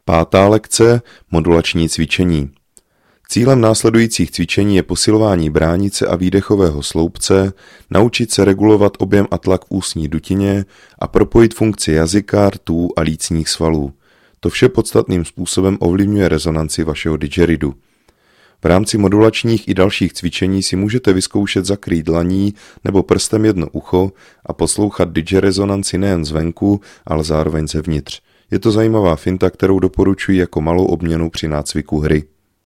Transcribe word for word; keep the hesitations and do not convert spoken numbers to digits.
Pátá lekce – modulační cvičení. Cílem následujících cvičení je posilování bránice a výdechového sloupce, naučit se regulovat objem a tlak v ústní dutině a propojit funkci jazyka, rtů a lícních svalů. To vše podstatným způsobem ovlivňuje rezonanci vašeho didgeridu. V rámci modulačních i dalších cvičení si můžete vyzkoušet zakrýt dlaní nebo prstem jedno ucho a poslouchat didgerezonanci nejen zvenku, ale zároveň zevnitř. Je to zajímavá finta, kterou doporučuji jako malou obměnu při nácviku hry.